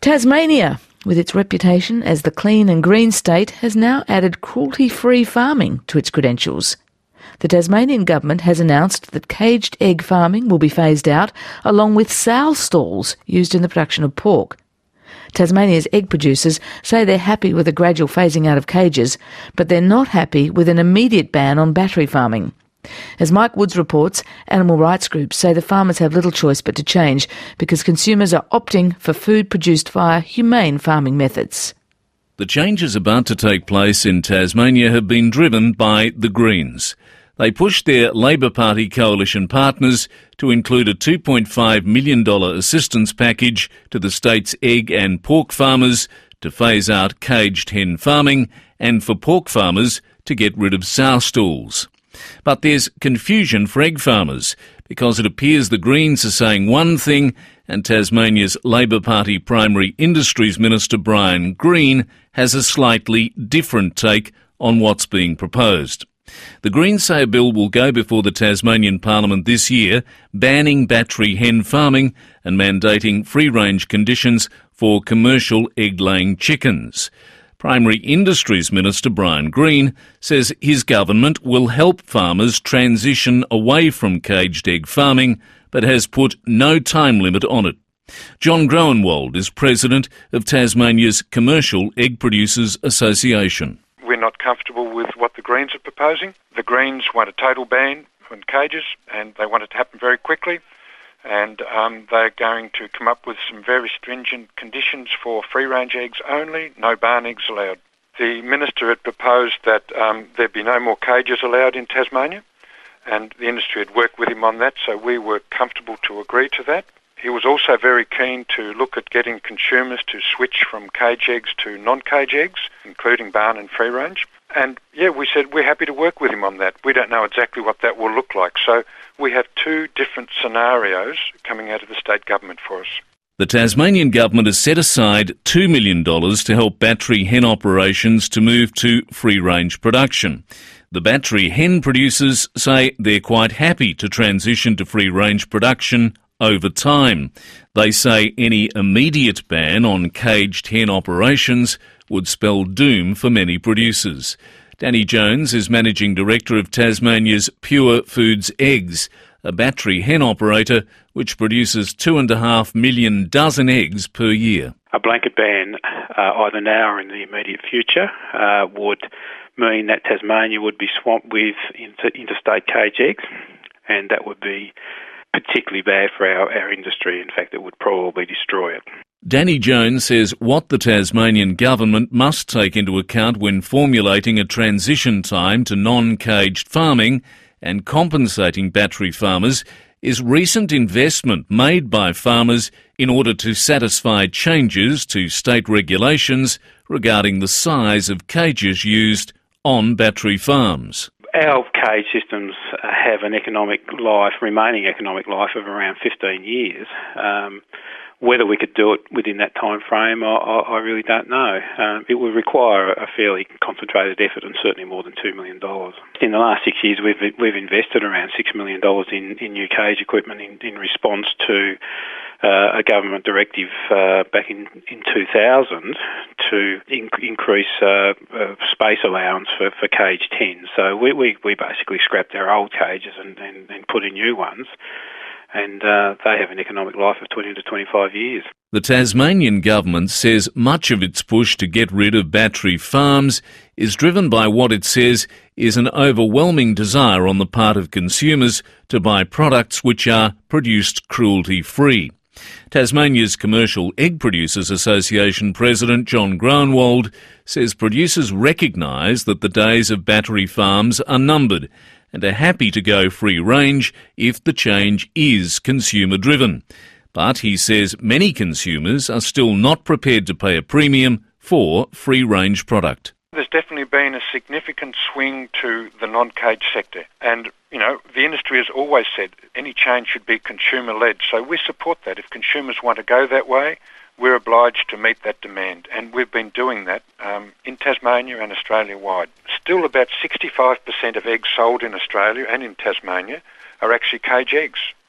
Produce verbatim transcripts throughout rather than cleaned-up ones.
Tasmania, with its reputation as the clean and green state, has now added cruelty-free farming to its credentials. The Tasmanian government has announced that caged egg farming will be phased out, along with sow stalls used in the production of pork. Tasmania's egg producers say they're happy with a gradual phasing out of cages, but they're not happy with an immediate ban on battery farming. As Mike Woods reports, animal rights groups say the farmers have little choice but to change because consumers are opting for food produced via humane farming methods. The changes about to take place in Tasmania have been driven by the Greens. They pushed their Labor Party coalition partners to include a two point five million dollars assistance package to the state's egg and pork farmers to phase out caged hen farming and for pork farmers to get rid of sow stalls. But there's confusion for egg farmers because it appears the Greens are saying one thing and Tasmania's Labor Party Primary Industries Minister Brian Greene has a slightly different take on what's being proposed. The Greens say a bill will go before the Tasmanian Parliament this year, banning battery hen farming and mandating free-range conditions for commercial egg-laying chickens. Primary Industries Minister Brian Greene says his government will help farmers transition away from caged egg farming, but has put no time limit on it. John Groenewald is president of Tasmania's Commercial Egg Producers Association. We're not comfortable with what the Greens are proposing. The Greens want a total ban on cages, and they want it to happen very quickly. And um, they're going to come up with some very stringent conditions for free-range eggs only, no barn eggs allowed. The minister had proposed that um, there'd be no more cages allowed in Tasmania, and the industry had worked with him on that, so we were comfortable to agree to that. He was also very keen to look at getting consumers to switch from cage eggs to non-cage eggs, including barn and free-range. And, yeah, we said we're happy to work with him on that. We don't know exactly what that will look like. So we have two different scenarios coming out of the state government for us. The Tasmanian government has set aside two million dollars to help battery hen operations to move to free-range production. The battery hen producers say they're quite happy to transition to free-range production over time. They say any immediate ban on caged hen operations would spell doom for many producers. Danny Jones is Managing Director of Tasmania's Pure Foods Eggs, a battery hen operator which produces two and a half million dozen eggs per year. A blanket ban, uh, either now or in the immediate future, uh, would mean that Tasmania would be swamped with inter- interstate cage eggs, and that would be particularly bad for our, our industry. In fact, it would probably destroy it. Danny Jones says what the Tasmanian government must take into account when formulating a transition time to non-caged farming and compensating battery farmers is recent investment made by farmers in order to satisfy changes to state regulations regarding the size of cages used on battery farms. Our cage systems have an economic life, remaining economic life of around fifteen years. Um, Whether we could do it within that time frame, I, I really don't know. Um, it would require a fairly concentrated effort and certainly more than two million dollars. In the last six years, we've we've invested around six million dollars in, in new cage equipment in, in response to uh, a government directive uh, back in, in two thousand to in, increase uh, uh, space allowance for, for caged hens. So we, we, we basically scrapped our old cages and, and, and put in new ones. And uh, they have an economic life of twenty to twenty-five years. The Tasmanian government says much of its push to get rid of battery farms is driven by what it says is an overwhelming desire on the part of consumers to buy products which are produced cruelty-free. Tasmania's Commercial Egg Producers Association President John Groenewald says producers recognise that the days of battery farms are numbered and are happy to go free range if the change is consumer-driven. But he says many consumers are still not prepared to pay a premium for free-range product. There's definitely been a significant swing to the non-cage sector. And, you know, the industry has always said any change should be consumer-led. So we support that. If consumers want to go that way, we're obliged to meet that demand. And we've been doing that um, in Tasmania and Australia-wide. Still about sixty-five percent of eggs sold in Australia and in Tasmania are actually cage eggs.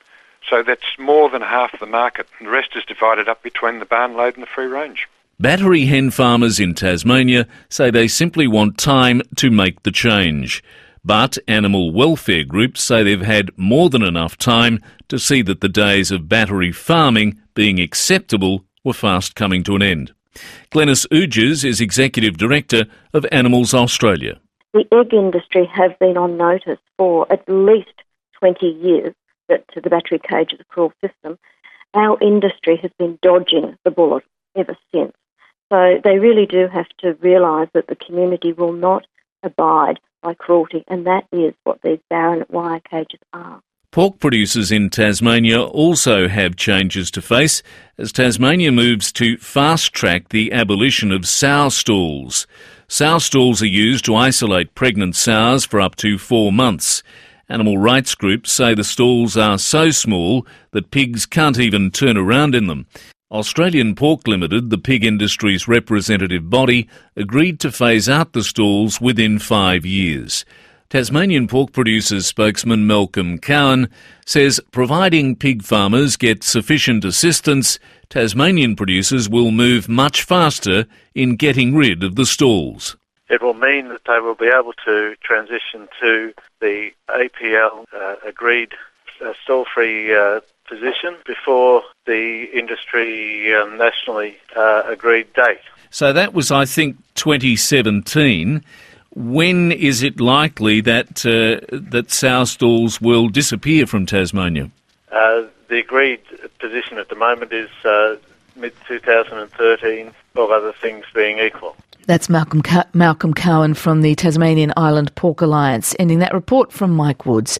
So that's more than half the market, and the rest is divided up between the barn load and the free range. Battery hen farmers in Tasmania say they simply want time to make the change. But animal welfare groups say they've had more than enough time to see that the days of battery farming being acceptable were fast coming to an end. Glenys Ooges is Executive Director of Animals Australia. The egg industry have been on notice for at least twenty years that the battery cage is a cruel system. Our industry has been dodging the bullet ever since. So they really do have to realise that the community will not abide by cruelty, and that is what these barren wire cages are. Pork producers in Tasmania also have changes to face as Tasmania moves to fast-track the abolition of sow stalls. Sow stalls are used to isolate pregnant sows for up to four months. Animal rights groups say the stalls are so small that pigs can't even turn around in them. Australian Pork Limited, the pig industry's representative body, agreed to phase out the stalls within five years. Tasmanian pork producers spokesman Malcolm Cowan says providing pig farmers get sufficient assistance, Tasmanian producers will move much faster in getting rid of the stalls. It will mean that they will be able to transition to the A P L uh, agreed uh, stall-free uh, position before the industry um, nationally uh, agreed date. So that was, I think, twenty seventeen. When is it likely that uh, that sow stalls will disappear from Tasmania? Uh, the agreed position at the moment is uh, mid twenty thirteen, all other things being equal. That's Malcolm Co- Malcolm Cowan from the Tasmanian Island Pork Alliance, ending that report from Mike Woods.